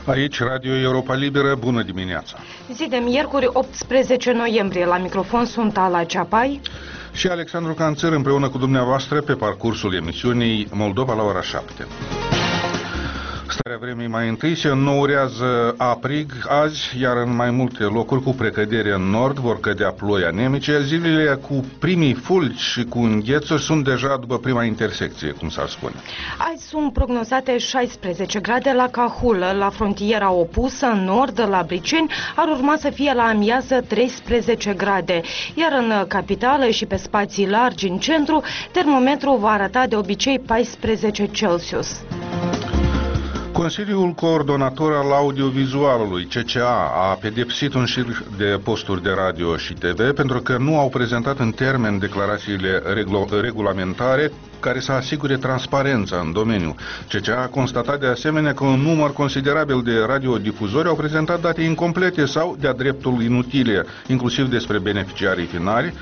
Aici, Radio Europa Liberă, bună dimineața! Zi de miercuri, 18 noiembrie. La microfon sunt Ala Ceapai și Alexandru Canțăr împreună cu dumneavoastră pe parcursul emisiunii Moldova la ora 7. Starea vremii mai întâi se înnourează aprig azi, iar în mai multe locuri cu precădere în nord vor cădea ploi anemice. Zilele cu primii fulgi și cu înghețuri sunt deja după prima intersecție, cum s-ar spune. Azi sunt prognozate 16 grade la Cahul, la frontiera opusă, în nord, la Briceni, ar urma să fie la amiază 13 grade, iar în capitală și pe spații largi în centru, termometrul va arăta de obicei 14 Celsius. Consiliul Coordonator al Audiovizualului, CCA, a pedepsit un șir de posturi de radio și TV pentru că nu au prezentat în termen declarațiile regulamentare care să asigure transparența în domeniu. CCA a constatat de asemenea că un număr considerabil de radiodifuzori au prezentat date incomplete sau de-a dreptul inutile, inclusiv despre beneficiarii finali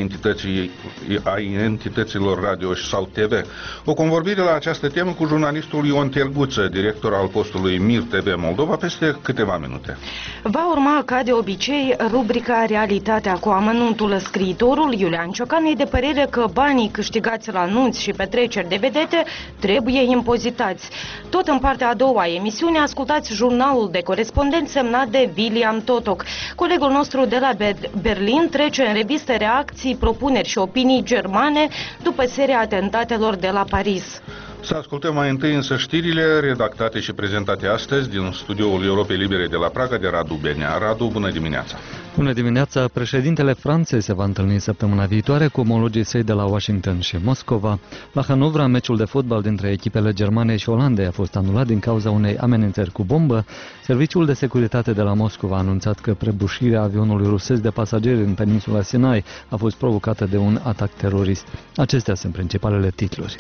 ai entităților radio sau TV. O convorbire la această temă cu jurnalistul Ion Terguță, director al postului Mir TV Moldova, peste câteva minute. Va urma, ca de obicei, rubrica Realitatea cu amănuntul. Scriitorul Iulian Ciocan e de părere că banii câștigați la anunți și petreceri de vedete trebuie impozitați. Tot în partea a doua a emisiunii ascultați jurnalul de corespondent semnat de William Totoc. Colegul nostru de la Berlin trece în revistă reacții, propuneri și opinii germane după seria atentatelor de la Paris. Să ascultăm mai întâi însă știrile redactate și prezentate astăzi din studioul Europei Libere de la Praga de Radu Benea. Radu, bună dimineața! Bună dimineața! Președintele Franței se va întâlni săptămâna viitoare cu omologii săi de la Washington și Moscova. La Hanovra, meciul de fotbal dintre echipele Germaniei și Olandei a fost anulat din cauza unei amenințări cu bombă. Serviciul de securitate de la Moscova a anunțat că prăbușirea avionului rusesc de pasageri în peninsula Sinai a fost provocată de un atac terorist. Acestea sunt principalele titluri.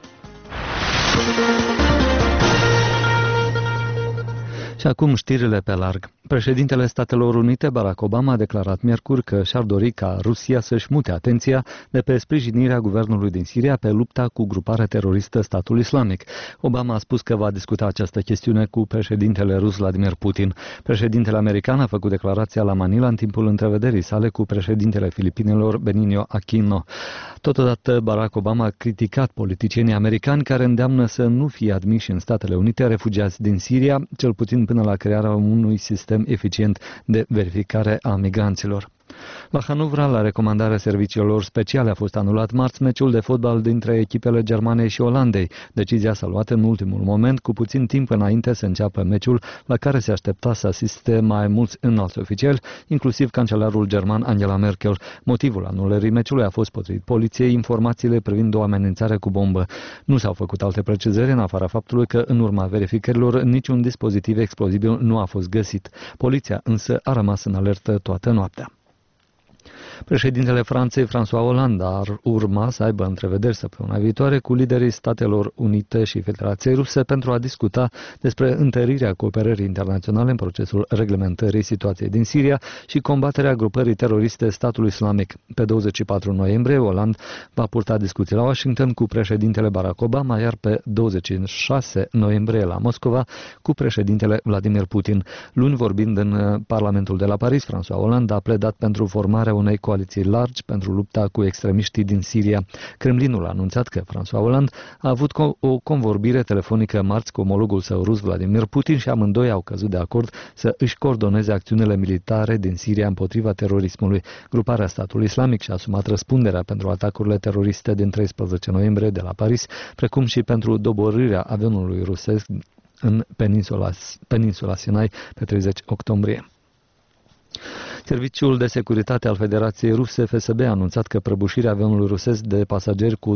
Și acum știrile pe larg. Președintele Statelor Unite, Barack Obama, a declarat miercuri că și-ar dori ca Rusia să-și mute atenția de pe sprijinirea guvernului din Siria pe lupta cu gruparea teroristă Statul Islamic. Obama a spus că va discuta această chestiune cu președintele rus Vladimir Putin. Președintele american a făcut declarația la Manila în timpul întrevederii sale cu președintele Filipinelor Benigno Aquino. Totodată, Barack Obama a criticat politicienii americani care îndeamnă să nu fie admiși în Statele Unite refugiați din Siria, cel puțin până la crearea unui sistem eficient de verificare a migranților. La Hanovra, la recomandarea serviciilor speciale, a fost anulat marți meciul de fotbal dintre echipele Germaniei și Olandei. Decizia s-a luat în ultimul moment, cu puțin timp înainte să înceapă meciul, la care se aștepta să asiste mai mulți înalți oficiali, inclusiv cancelarul german Angela Merkel. Motivul anulării meciului a fost, potrivit poliției, informațiile privind o amenințare cu bombă. Nu s-au făcut alte precizări, în afara faptului că, în urma verificărilor, niciun dispozitiv explozibil nu a fost găsit. Poliția însă a rămas în alertă toată noaptea. Președintele Franței, François Hollande, ar urma să aibă întrevederi săptămâna viitoare cu liderii Statelor Unite și Federației Ruse pentru a discuta despre întărirea cooperării internaționale în procesul reglementării situației din Siria și combaterea grupării teroriste Statul Islamic. Pe 24 noiembrie, Hollande va purta discuții la Washington cu președintele Barack Obama, iar pe 26 noiembrie la Moscova cu președintele Vladimir Putin. Luni, vorbind în Parlamentul de la Paris, François Hollande a pledat pentru formarea unei coaliții largi pentru lupta cu extremiștii din Siria. Kremlinul a anunțat că François Hollande a avut o convorbire telefonică marți cu omologul său rus Vladimir Putin și amândoi au căzut de acord să își coordoneze acțiunile militare din Siria împotriva terorismului. Gruparea Statului Islamic și-a asumat răspunderea pentru atacurile teroriste din 13 noiembrie de la Paris, precum și pentru doborârea avionului rusesc în peninsula Sinai pe 30 octombrie. Serviciul de securitate al Federației Ruse, FSB, a anunțat că prăbușirea avionului rusesc de pasageri cu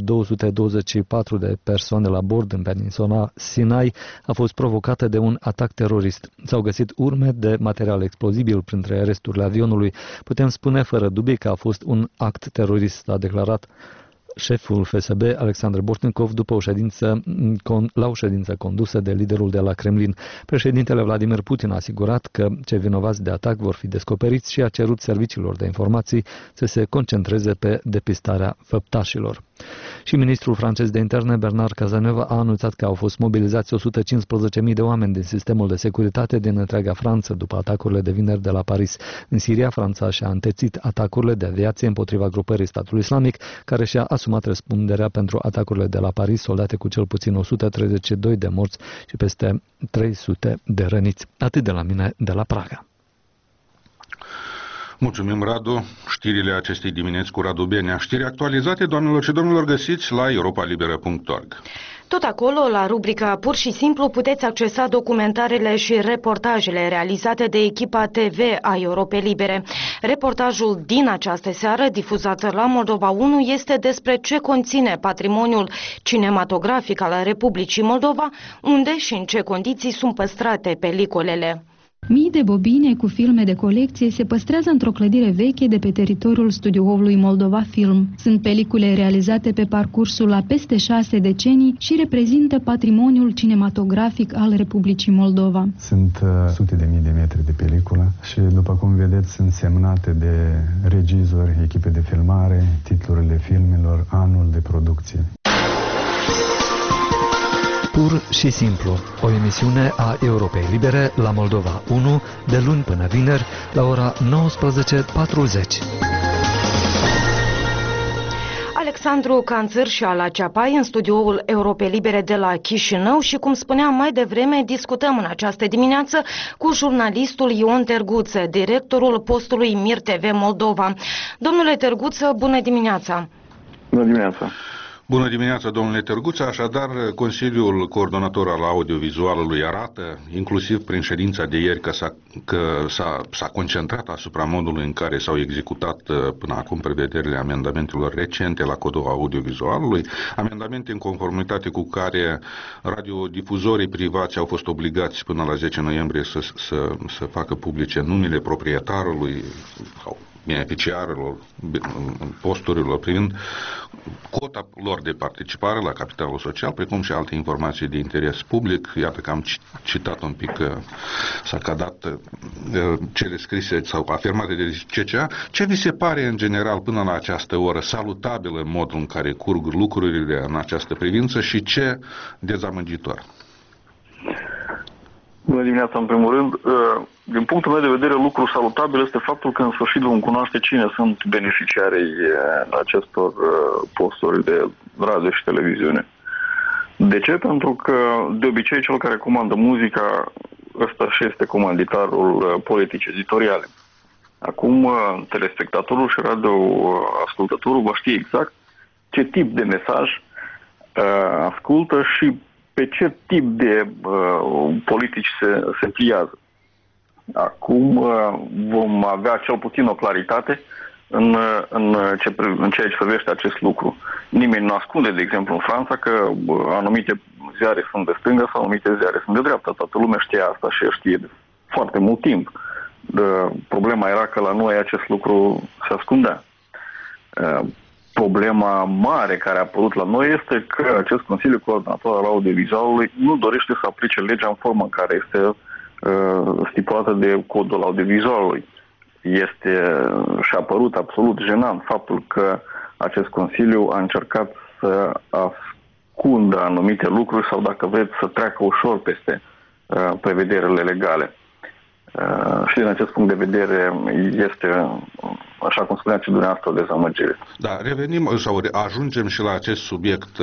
224 de persoane la bord în peninsula Sinai a fost provocată de un atac terorist. S-au găsit urme de material explozibil printre resturile avionului. Putem spune fără dubii că a fost un act terorist, a declarat șeful FSB, Alexandru Bortnikov, după la o ședință condusă de liderul de la Kremlin. Președintele Vladimir Putin a asigurat că cei vinovați de atac vor fi descoperiți și a cerut serviciilor de informații să se concentreze pe depistarea făptașilor. Și ministrul francez de interne, Bernard Cazeneuve, a anunțat că au fost mobilizați 115.000 de oameni din sistemul de securitate din întreaga Franță după atacurile de vineri de la Paris. În Siria, Franța și-a întețit atacurile de aviație împotriva grupării Statul Islamic, care și-a asumat răspunderea pentru atacurile de la Paris, soldate cu cel puțin 132 de morți și peste 300 de răniți. Atât de la mine, de la Praga. Mulțumim, Radu. Știrile acestei dimineți cu Radu Benea. Știri actualizate, doamnelor și domnilor, găsiți la europalibera.org. Tot acolo, la rubrica Pur și Simplu, puteți accesa documentarele și reportajele realizate de echipa TV a Europei Libere. Reportajul din această seară, difuzat la Moldova 1, este despre ce conține patrimoniul cinematografic al Republicii Moldova, unde și în ce condiții sunt păstrate peliculele. Mii de bobine cu filme de colecție se păstrează într-o clădire veche de pe teritoriul studioului Moldova Film. Sunt pelicule realizate pe parcursul a peste 6 decenii și reprezintă patrimoniul cinematografic al Republicii Moldova. Sunt sute de mii de metri de peliculă și, după cum vedeți, sunt semnate de regizori, echipe de filmare, titlurile filmelor, anul de producție. Pur și Simplu, o emisiune a Europei Libere la Moldova 1, de luni până vineri, la ora 19:40. Alexandru Canțăr și Ala Ceapai în studioul Europei Libere de la Chișinău și, cum spuneam mai devreme, discutăm în această dimineață cu jurnalistul Ion Terguță, directorul postului Mir TV Moldova. Domnule Terguță, bună dimineața! Bună dimineața! Bună dimineața, domnule Târguță. Așadar, Consiliul Coordonator al Audiovizualului arată, inclusiv prin ședința de ieri, că s-a concentrat asupra modului în care s-au executat până acum prevederile amendamentelor recente la Codul Audiovizualului, amendamente în conformitate cu care radiodifuzorii privați au fost obligați până la 10 noiembrie să facă publice numele proprietarului sau beneficiarilor posturilor privind cota lor de participare la capitalul social, precum și alte informații de interes public. Iată că am citat un pic, s-a cadat cele scrise sau afirmate de CCA. Ce vi se pare în general până la această oră salutabil în modul în care curg lucrurile în această privință și ce dezamăgitor? Bună dimineața, în primul rând. Din punctul meu de vedere, lucru salutabil este faptul că în sfârșit vom cunoaște cine sunt beneficiarii acestor posturi de radio și televiziune. De ce? Pentru că, de obicei, cel care comandă muzica, ăsta și este comanditarul politic editoriale. Acum, telespectatorul și radioascultătorul va ști exact ce tip de mesaj ascultă și pe ce tip de politici se pliază. Acum vom avea cel puțin o claritate în ceea ce privește acest lucru. Nimeni nu ascunde, de exemplu, în Franța, că anumite ziare sunt de stânga sau anumite ziare sunt de dreapta. Toată lumea știa asta și știe de foarte mult timp. Problema era că la noi acest lucru se ascundea. Problema mare care a apărut la noi este că acest Consiliu Coordonator al Audiovizualului nu dorește să aplice legea în formă în care este stipulată de Codul Audiovizualului. Și-a părut absolut jenant faptul că acest Consiliu a încercat să ascundă anumite lucruri sau, dacă vreți, să treacă ușor peste prevederile legale. Și din acest punct de vedere este, așa cum spuneați și dumneavoastră, o dezamăgire. Da, revenim sau ajungem și la acest subiect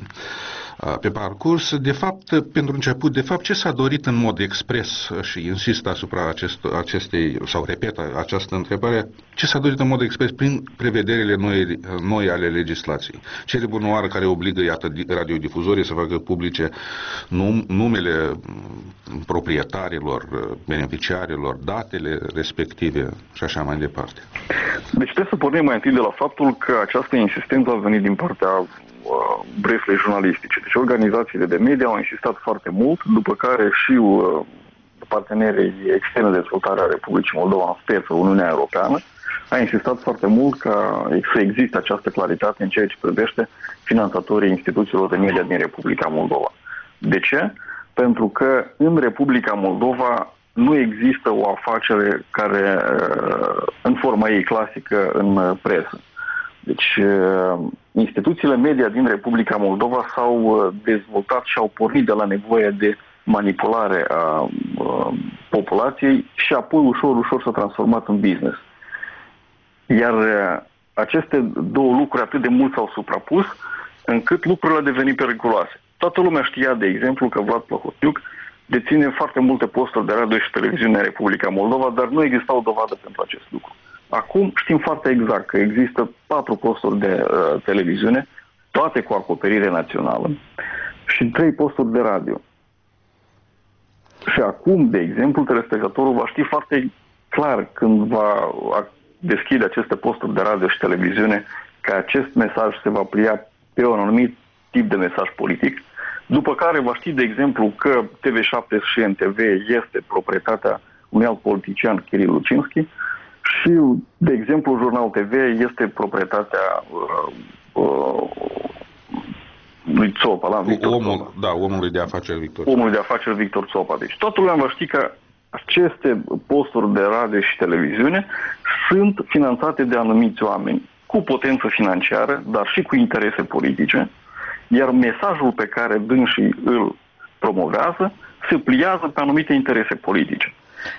pe parcurs. De fapt, pentru început, ce s-a dorit în mod expres, și insist asupra acestei, sau repet această întrebare, ce s-a dorit în mod expres prin prevederile noi ale legislației? Cele bunoară care obligă, iată, radiodifuzorii să facă publice numele proprietarilor, beneficiarilor, datele respective și așa mai departe. Deci trebuie să pornim mai întâi de la faptul că această insistență a venit din partea breflei jurnalistice. Deci organizațiile de media au insistat foarte mult, după care și partenerii externe de dezvoltare a Republicii Moldova, în speță Uniunea Europeană, a insistat foarte mult ca să existe această claritate în ceea ce privește finanțatorii instituțiilor de media din Republica Moldova. De ce? Pentru că în Republica Moldova nu există o afacere care, în forma ei clasică, în presă. Deci, instituțiile media din Republica Moldova s-au dezvoltat și au pornit de la nevoie de manipulare a populației și apoi ușor s-a transformat în business. Iar aceste două lucruri atât de mult s-au suprapus, încât lucrurile au devenit periculoase. Toată lumea știa, de exemplu, că Vlad Plahotniuc deține foarte multe posturi de radio și televiziune în Republica Moldova, dar nu exista o dovadă pentru acest lucru. Acum știm foarte exact că există 4 posturi de televiziune, toate cu acoperire națională, și 3 posturi de radio. Și acum, de exemplu, telespectatorul va ști foarte clar când va deschide aceste posturi de radio și televiziune că acest mesaj se va plia pe un anumit tip de mesaj politic, după care va ști, de exemplu, că TV7 și NTV este proprietatea unui alt politician, Kiril Lucinski, și, de exemplu, Jurnal TV este proprietatea lui Țopa, omului de afaceri Victor. Omului de afaceri Victor Țopa. Deci toată lumea va ști că aceste posturi de radio și televiziune sunt finanțate de anumiți oameni cu potență financiară, dar și cu interese politice, iar mesajul pe care dânsii îl promovează se pliază pe anumite interese politice.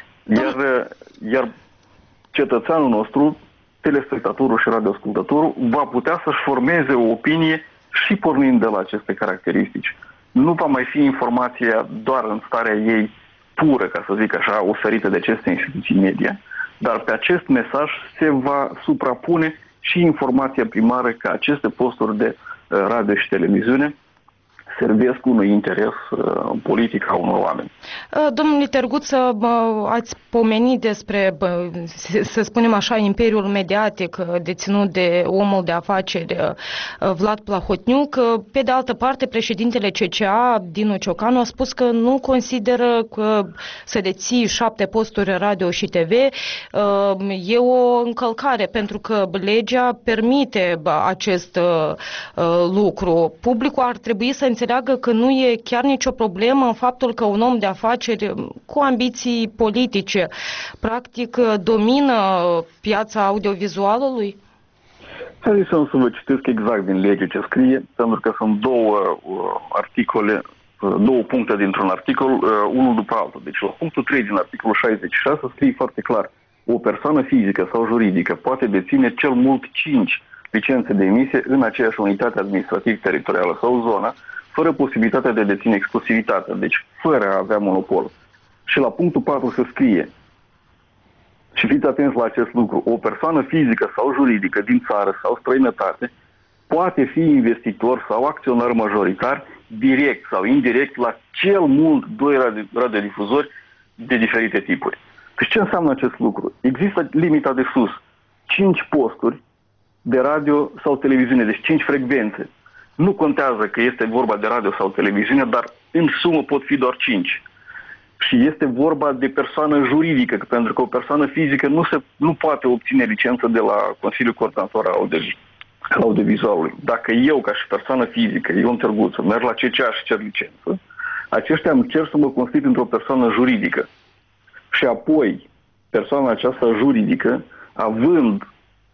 Iar cetățeanul nostru, telespectatorul și radioascultătorul, va putea să-și formeze o opinie și pornind de la aceste caracteristici. Nu va mai fi informația doar în starea ei pură, ca să zic așa, oferită de aceste instituții media, dar pe acest mesaj se va suprapune și informația primară că aceste posturi de radio și televiziune servesc unui interes politic a unor oameni. Domnule Terguță, ați pomenit despre, să spunem așa, imperiul mediatic deținut de omul de afaceri Vlad Plahotniuc. Pe de altă parte, președintele CCA, Dinu Ciocanu, a spus că nu consideră că să deții 7 posturi radio și TV e o încălcare, pentru că legea permite acest lucru. Publicul ar trebui să înțeleagă că nu e chiar nicio problemă în faptul că un om de afaceri cu ambiții politice practic domină piața audiovizualului? Hai să vă citesc exact din lege ce scrie, pentru că sunt două articole, două puncte dintr-un articol, unul după altul. Deci la punctul 3 din articolul 66 scrie foarte clar: o persoană fizică sau juridică poate deține cel mult 5 licențe de emisie în aceeași unitate administrativ-teritorială sau zonă, fără posibilitatea de a deține exclusivitatea, deci fără a avea monopol. Și la punctul 4 se scrie, și fiți atenți la acest lucru, o persoană fizică sau juridică din țară sau străinătate poate fi investitor sau acționar majoritar direct sau indirect la cel mult 2 radiodifuzori de diferite tipuri. Deci ce înseamnă acest lucru? Există limita de sus, 5 posturi de radio sau televiziune, deci 5 frecvențe. Nu contează că este vorba de radio sau televiziune, dar în sumă pot fi doar 5. Și este vorba de persoană juridică, pentru că o persoană fizică nu poate obține licență de la Consiliul Coordonator al Audiovizualului. Dacă eu, ca și persoană fizică, Ion Terguță, merg la CCA și cer licență, aceștia îmi cer să mă constitui într-o persoană juridică. Și apoi, persoana aceasta juridică, având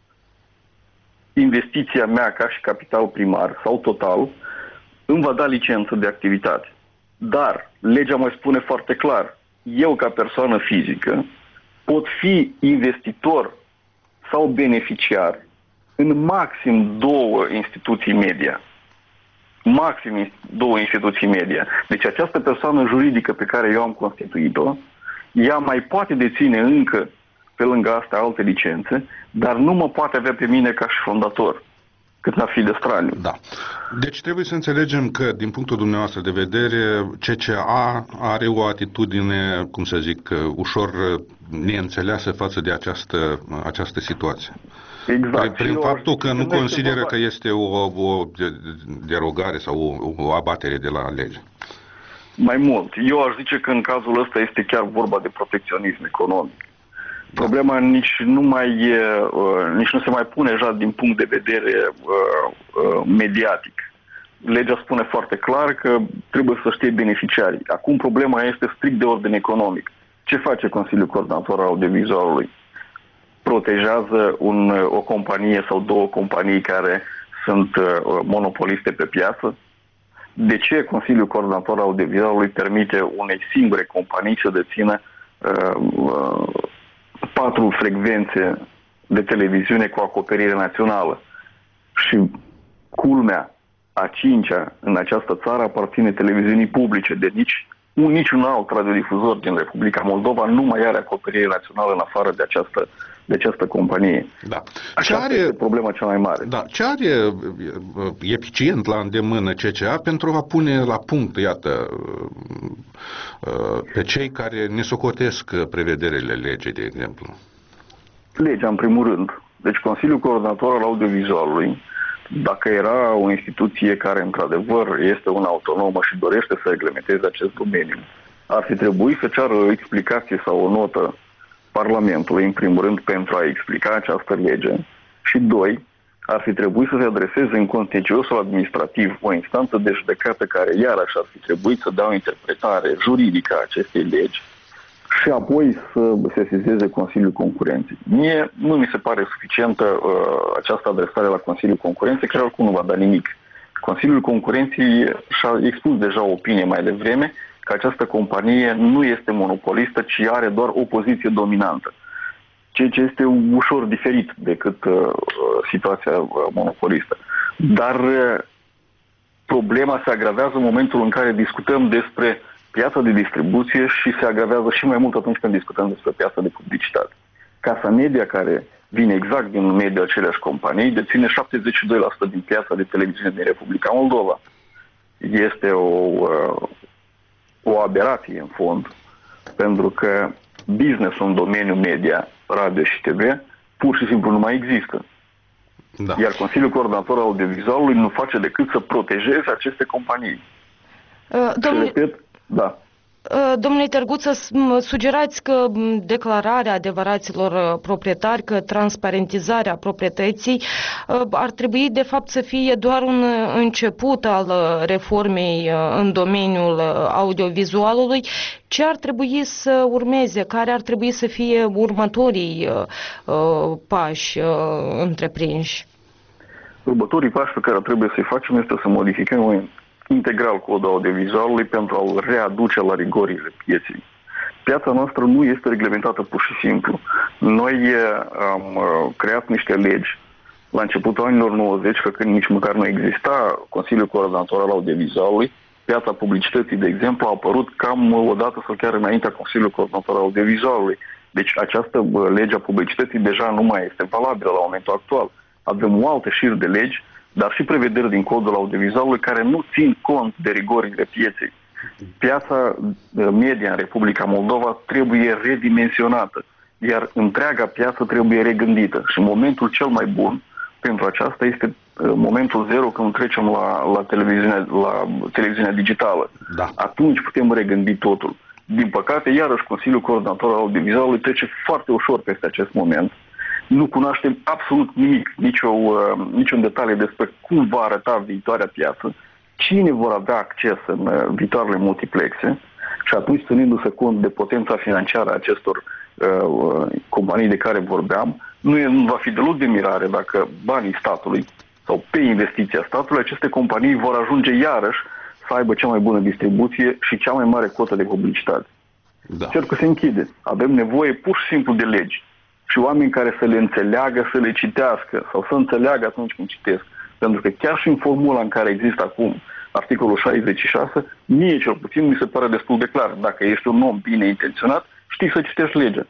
investiția mea ca și capital primar sau total, îmi va da licență de activitate. Dar legea mai spune foarte clar, eu ca persoană fizică pot fi investitor sau beneficiar în maxim 2 instituții media. Maxim 2 instituții media. Deci această persoană juridică pe care eu am constituit-o, ea mai poate deține încă pe lângă asta alte licențe, dar nu mă poate avea pe mine ca și fondator, cât ar fi de straniu. Da. Deci trebuie să înțelegem că, din punctul dumneavoastră de vedere, CCA are o atitudine, cum să zic, ușor neînțeleasă față de această situație. Exact. Prin faptul că nu consideră că este o derogare sau o abatere de la lege. Mai mult. Eu aș zice că în cazul ăsta este chiar vorba de protecționism economic. Problema nici nu se mai pune așa din punct de vedere mediatic. Legea spune foarte clar că trebuie să știe beneficiarii. Acum problema este strict de ordine economic. Ce face Consiliul Coordonator al Audiovizualului? protejează o companie sau două companii care sunt monopoliste pe piață? De ce Consiliul Coordonator Audiovizualului permite unei singure companii să dețină 4 frecvențe de televiziune cu acoperire națională? Și culmea, a 5-a în această țară aparține televiziunii publice, de niciun alt radiodifuzor din Republica Moldova nu mai are acoperire națională în afară de această companie. Da. Aceasta este problema cea mai mare. Da. Ce are eficient la îndemână CCA pentru a pune la punct, iată, pe cei care ne socotesc prevederile legii, de exemplu? Legea, în primul rând. Deci Consiliul Coordonator al Audiovizualului, dacă era o instituție care, într-adevăr, este una autonomă și dorește să reglementeze acest domeniu, ar fi trebuit să ceară o explicație sau o notă Parlamentului, în primul rând, pentru a explica această lege. Și 2, ar fi trebuit să se adreseze în contenciosul administrativ o instanță de judecată care, iarăși, ar fi trebuit să dea o interpretare juridică a acestei legi și apoi să sesizeze Consiliul Concurenței. Mie nu mi se pare suficientă această adresare la Consiliul Concurenței, care oricum nu va da nimic. Consiliul Concurenței și-a expus deja o opinie mai devreme că această companie nu este monopolistă, ci are doar o poziție dominantă. Ceea ce este ușor diferit decât situația monopolistă. Dar problema se agravează în momentul în care discutăm despre piața de distribuție și se agravează și mai mult atunci când discutăm despre piața de publicitate. Casa Media, care vine exact din mediul aceleași companii, deține 72% din piața de televiziune din Republica Moldova. Este o aberație, în fond, pentru că business-ul în domeniul media, radio și TV, pur și simplu nu mai există. Da. Iar Consiliul Coordonator Audiovizualului nu face decât să protejeze aceste companii. Repet, da. Domnule Tărguță, sugerați că declararea adevăraților proprietari, că transparentizarea proprietății ar trebui de fapt să fie doar un început al reformei în domeniul audiovizualului. Ce ar trebui să urmeze? Care ar trebui să fie următorii pași întreprinși? Următorii pași pe care trebuie să-i facem este să modificăm integral codul audiovizualului pentru a-l readuce la rigorile pieței. Piața noastră nu este reglementată pur și simplu. Noi am creat niște legi la începutul anilor 90, că când nici măcar nu exista Consiliul Coordonator al Audiovizualului. Piața publicității, de exemplu, a apărut cam o dată sau chiar înaintea Consiliului Coordonator al Audiovizualului. Deci această lege a publicității deja nu mai este valabilă la momentul actual. Avem o altă șir de legi, dar și prevederi din codul audiovizualului care nu țin cont de rigorile pieței. Piața media în Republica Moldova trebuie redimensionată, iar întreaga piață trebuie regândită. Și momentul cel mai bun pentru aceasta este momentul zero, când trecem la televiziunea digitală. Da. Atunci putem regândi totul. Din păcate, iarăși Consiliul Coordonator al Audiovizualului trece foarte ușor peste acest moment. Nu cunoaștem absolut nimic, niciun detaliu despre cum va arăta viitoarea piață, cine vor avea acces în viitoarele multiplexe și atunci, ținându-se cont de potența financiară a acestor companii de care vorbeam, nu va fi deloc de mirare dacă banii statului sau pe investiția statului, aceste companii vor ajunge iarăși să aibă cea mai bună distribuție și cea mai mare cotă de publicitate. Da. Cercul se închide. Avem nevoie pur și simplu de legi și oameni care să le înțeleagă, să le citească sau să înțeleagă atunci când citesc. Pentru că chiar și în formula în care există acum articolul 66, mie cel puțin mi se pare destul de clar. Dacă ești un om bine intenționat, știi să citești legea.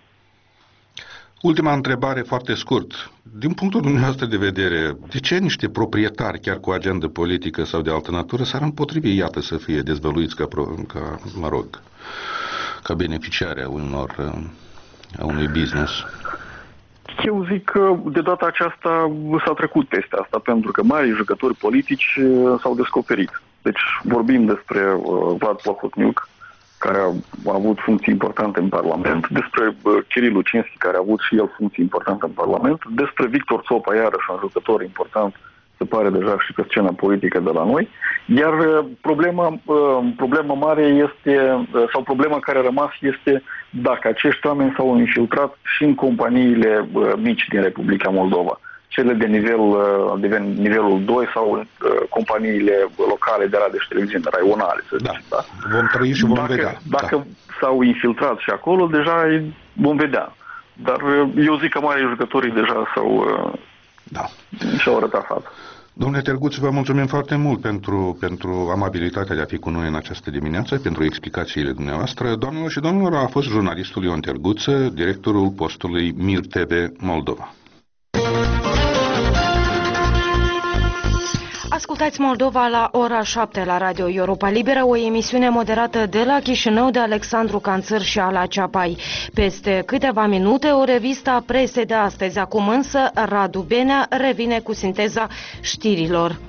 Ultima întrebare foarte scurt. Din punctul dumneavoastră de vedere, de ce niște proprietari, chiar cu agendă politică sau de altă natură, s-ar împotrivi, iată, să fie dezvăluiți ca beneficiari a unui business? Eu zic că de data aceasta s-a trecut peste asta, pentru că mari jucători politici s-au descoperit. Deci vorbim despre Vlad Plahotniuc, care a avut funcții importante în Parlament, despre Kiril Lucinski, care a avut și el funcții importante în Parlament, despre Victor Țopa, iarăși un jucător important se pare deja și pe scena politică de la noi. Iar problema mare este, sau problema care a rămas este dacă acești oameni s-au infiltrat și în companiile mici din Republica Moldova, cele de nivelul 2 sau companiile locale de radio și televiziune, raionale, să zicem. Da. Vom trăi și vom vedea. Dacă s-au infiltrat și acolo, deja vom vedea. Dar eu zic că mari jucătorii deja și-au arătat fața. Domnule Terguț, vă mulțumim foarte mult pentru amabilitatea de a fi cu noi în această dimineață, pentru explicațiile dumneavoastră. Doamnelor și domnilor, a fost jurnalistul Ion Terguță, directorul postului Mir TV Moldova. Ascultați Moldova la ora 7 la Radio Europa Liberă, o emisiune moderată de la Chișinău de Alexandru Canțăr și Ala Ceapai. Peste câteva minute, o revistă a presei de astăzi. Acum însă, Radu Benea revine cu sinteza știrilor.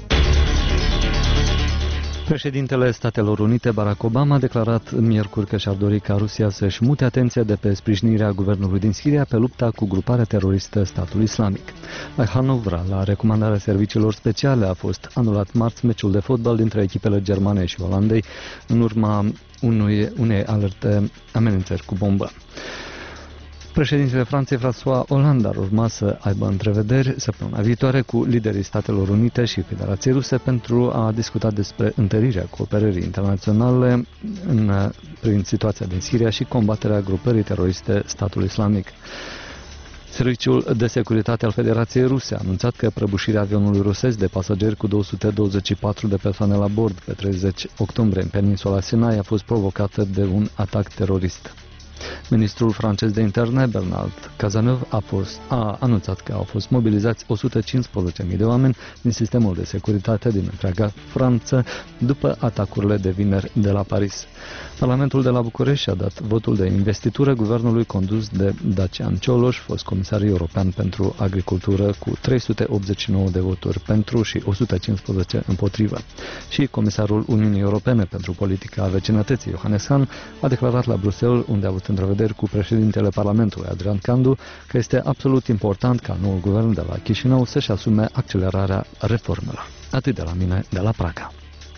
Președintele Statelor Unite, Barack Obama, a declarat miercuri că și-ar dori ca Rusia să-și mute atenția de pe sprijinirea guvernului din Siria pe lupta cu gruparea teroristă Statul Islamic. La Hanovra, la recomandarea serviciilor speciale, a fost anulat marți meciul de fotbal dintre echipele germane și Olandei în urma unei alerte amenințări cu bombă. Președintele Franței, François Hollande, ar urma să aibă întrevederi săptămâna viitoare cu liderii Statelor Unite și Federației Ruse pentru a discuta despre întărirea cooperării internaționale privind situația din Siria și combaterea grupării teroriste Statul Islamic. Serviciul de securitate al Federației Ruse a anunțat că prăbușirea avionului rusesc de pasageri cu 224 de persoane la bord pe 30 octombrie în peninsula Sinai a fost provocată de un atac terorist. Ministrul francez de interne, Bernard Cazeneuve, a anunțat că au fost mobilizați 115.000 de oameni din sistemul de securitate din întreaga Franță după atacurile de vineri de la Paris. Parlamentul de la București a dat votul de investitură guvernului condus de Dacian Cioloș, fost comisar european pentru agricultură, cu 389 de voturi pentru și 115 împotrivă. Și comisarul Uniunii Europene pentru politica vecinătății, Johannes Hahn, a declarat la Bruxelles, unde a avut întrevederi cu președintele Parlamentului, Adrian Candu, că este absolut important ca noul guvern de la Chișinău să-și asume accelerarea reformelor. Atât de la mine, de la Praga.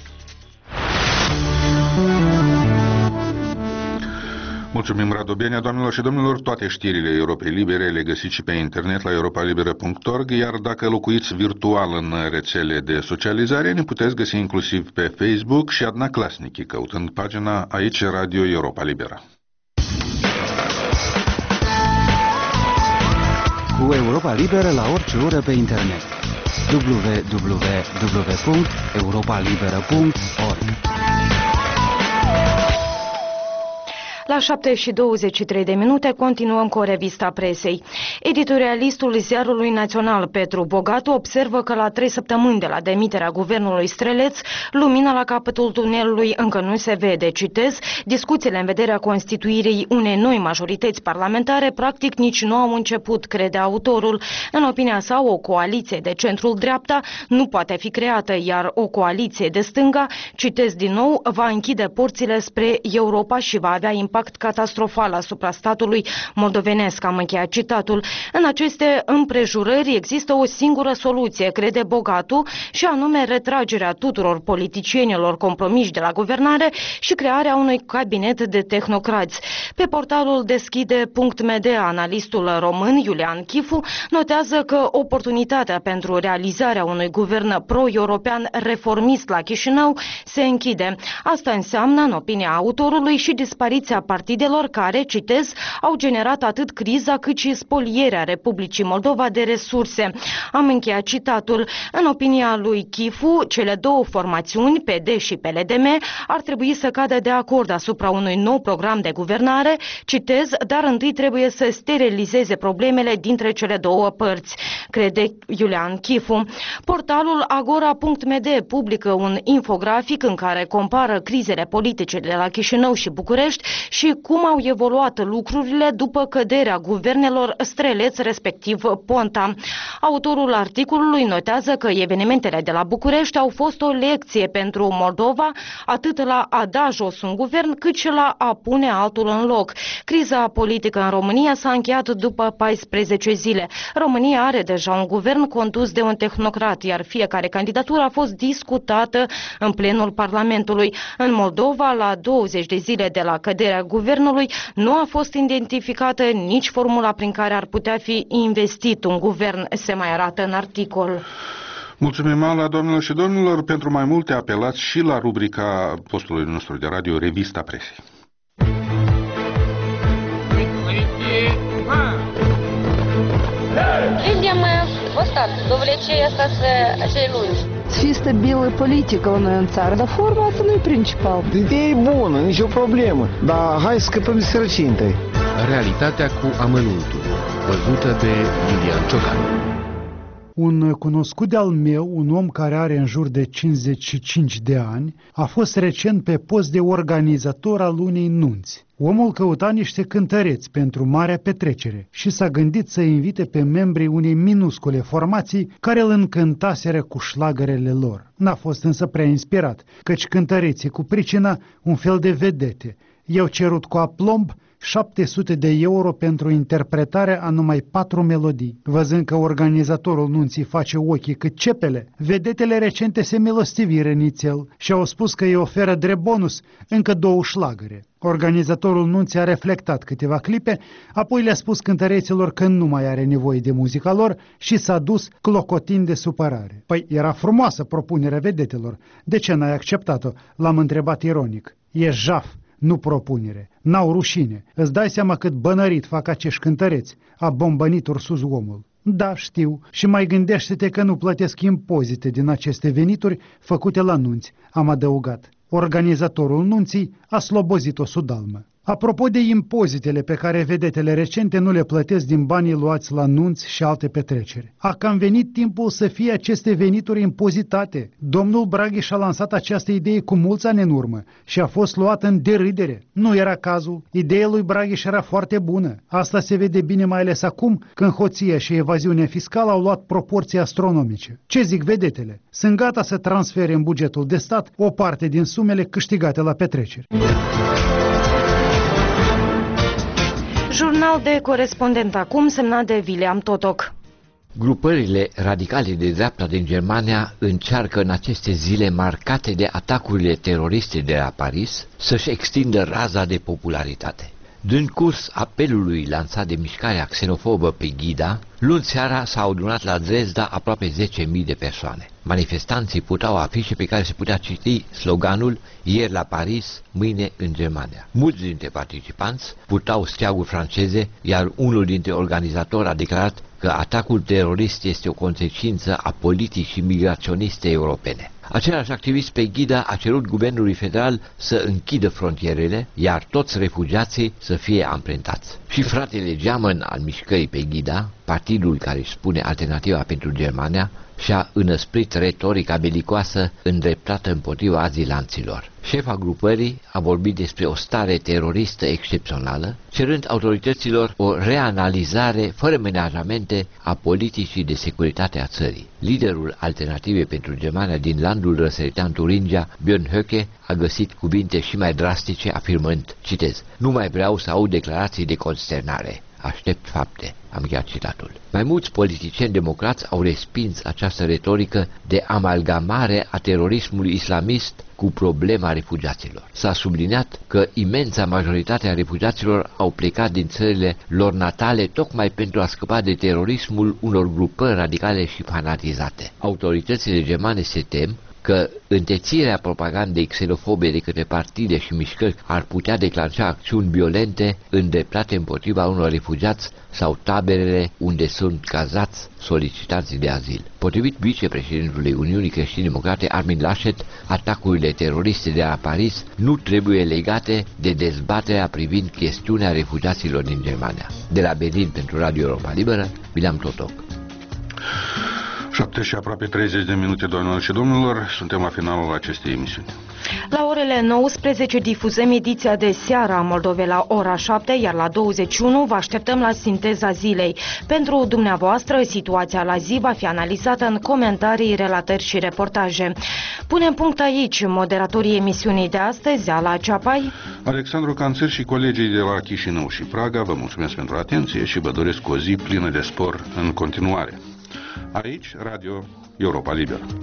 Mulțumim, Radu Benea. Doamnelor și domnilor, toate știrile Europei Libere le găsiți și pe internet la europalibera.org, iar dacă locuiți virtual în rețele de socializare, ne puteți găsi inclusiv pe Facebook și Adna Klasnici, căutând pagina Aici Radio Europa Liberă. Cu Europa Liberă la orice oră pe internet. www.europalibera.org. La 7:23 continuăm cu o revista presei. Editorialistul Ziarului Național Petru Bogatu observă că la 3 săptămâni de la demiterea guvernului Streleț, lumina la capătul tunelului încă nu se vede. Citez, discuțiile în vederea constituirii unei noi majorități parlamentare practic nici nu au început, crede autorul. În opinia sa, o coaliție de centrul-dreapta nu poate fi creată, iar o coaliție de stânga, citez din nou, va închide porțile spre Europa și va avea impact catastrofal asupra statului moldovenesc, am încheiat citatul. În aceste împrejurări există o singură soluție, crede Bogatu, și anume retragerea tuturor politicienilor compromiși de la guvernare și crearea unui cabinet de tehnocrați. Pe portalul deschide.md, analistul român Iulian Chifu notează că oportunitatea pentru realizarea unui guvern pro-european reformist la Chișinău se închide. Asta înseamnă, în opinia autorului, și dispariția partidelor care, citez, au generat atât criza cât și spolierea Republicii Moldova de resurse. Am încheiat citatul. În opinia lui Chifu, cele două formațiuni, PD și PLDM, ar trebui să cadă de acord asupra unui nou program de guvernare, citez, dar întâi trebuie să sterilizeze problemele dintre cele două părți, crede Iulian Chifu. Portalul agora.md publică un infografic în care compară crizele politice de la Chișinău și București și cum au evoluat lucrurile după căderea guvernelor Streleț, respectiv Ponta. Autorul articolului notează că evenimentele de la București au fost o lecție pentru Moldova, atât la a da jos un guvern, cât și la a pune altul în loc. Criza politică în România s-a încheiat după 14 zile. România are deja un guvern condus de un tehnocrat, iar fiecare candidatură a fost discutată în plenul Parlamentului. În Moldova, la 20 de zile de la căderea guvernului, nu a fost identificată nici formula prin care ar putea fi investit un guvern, se mai arată în articol. Mulțumim, Ala, doamnelor și domnilor. Pentru mai multe apelați și la rubrica postului nostru de radio Revista Presei. Видим вот так, довлечение остаться acei lungi. Fi stabilă politică la noi în țară, dar forma asta nu e principal. Ideea e bună, nicio problemă, dar hai să scăpăm de sărăcie întâi. Realitatea cu amănuntul, văzută de Iulian Ciocan. Un cunoscut de-al meu, un om care are în jur de 55 de ani, a fost recent pe post de organizator al unei nunți. Omul căuta niște cântăreți pentru marea petrecere și s-a gândit să invite pe membrii unei minuscule formații care îl încântaseră cu șlagărele lor. N-a fost însă prea inspirat, căci cântăreții cu pricina un fel de vedete. I-au cerut cu aplomb 700 de euro pentru interpretarea a numai 4 melodii. Văzând că organizatorul nunții face ochii cât cepele, vedetele recente se milostiviră nițel și au spus că îi oferă drept bonus încă 2 șlagăre. Organizatorul nunții a reflectat câteva clipe, apoi le-a spus cântăreților că nu mai are nevoie de muzica lor și s-a dus clocotind de supărare. Păi era frumoasă propunerea vedetelor. De ce n-ai acceptat-o? L-am întrebat ironic. E jaf, nu propunere. N-au rușine. Îți dai seama cât bănărit fac acești cântăreți? A bombănit ursus omul. Da, știu. Și mai gândește-te că nu plătesc impozite din aceste venituri făcute la nunți, am adăugat. Organizatorul nunții a slobozit o sudalmă. Apropo de impozitele pe care vedetele recente nu le plătesc din banii luați la nunți și alte petreceri. A cam venit timpul să fie aceste venituri impozitate. Domnul Braghiș a lansat această idee cu mulți ani în urmă și a fost luată în derâdere. Nu era cazul. Ideea lui Braghiș era foarte bună. Asta se vede bine mai ales acum, când hoția și evaziunea fiscală au luat proporții astronomice. Ce zic vedetele? Sunt gata să transfere în bugetul de stat o parte din sumele câștigate la petreceri. Jurnal de corespondent acum, semnat de William Totoc. Grupările radicale de dreapta din Germania încearcă în aceste zile marcate de atacurile teroriste de la Paris să-și extindă raza de popularitate. Dând curs apelului lansat de mișcarea xenofobă Pegida, luni seara s-au adunat la Dresda aproape 10.000 de persoane. Manifestanții purtau afișe pe care se putea citi sloganul "Ieri la Paris, mâine în Germania". Mulți dintre participanți purtau steaguri franceze, iar unul dintre organizatori a declarat că atacul terorist este o consecință a politicii migraționiste europene. Același activist Pegida a cerut guvernului federal să închidă frontierele, iar toți refugiații să fie amprentați. Și fratele geamăn al mișcării Pegida, partidul care își spune Alternativa pentru Germania, și-a înăsprit retorica belicoasă îndreptată împotriva azilanților. Șefa grupării a vorbit despre o stare teroristă excepțională, cerând autorităților o reanalizare fără menajamente a politicii de securitate a țării. Liderul Alternativei pentru Germania din landul răsăritean Turingia, Björn Höcke, a găsit cuvinte și mai drastice, afirmând, citez, "Nu mai vreau să aud declarații de consternare. Aștept fapte." Am încheiat citatul. Mai mulți politicieni democrați au respins această retorică de amalgamare a terorismului islamist cu problema refugiaților. S-a subliniat că imensa majoritate a refugiaților au plecat din țările lor natale tocmai pentru a scăpa de terorismul unor grupări radicale și fanatizate. Autoritățile germane se tem că întețirea propagandei xenofobe de către partide și mișcări ar putea declanșa acțiuni violente îndreptate împotriva unor refugiați sau taberele unde sunt cazați solicitanții de azil. Potrivit vicepreședintului Uniunii Creștini-Democrate Armin Laschet, atacurile teroriste de la Paris nu trebuie legate de dezbaterea privind chestiunea refugiaților din Germania. De la Berlin pentru Radio Europa Liberă, William Totoc. 7 și aproape 30 de minute, doamnelor și domnilor, suntem la finalul acestei emisiuni. La orele 19 difuzăm ediția de seară a Moldovei la ora 7, iar la 21 vă așteptăm la sinteza zilei. Pentru dumneavoastră, situația la zi va fi analizată în comentarii, relatări și reportaje. Punem punct aici. Moderatorii emisiunii de astăzi, Ala Ceapai, Alexandru Canțăr și colegii de la Chișinău și Praga, vă mulțumesc pentru atenție și vă doresc o zi plină de spor în continuare. Aici, Radio Europa Liberă.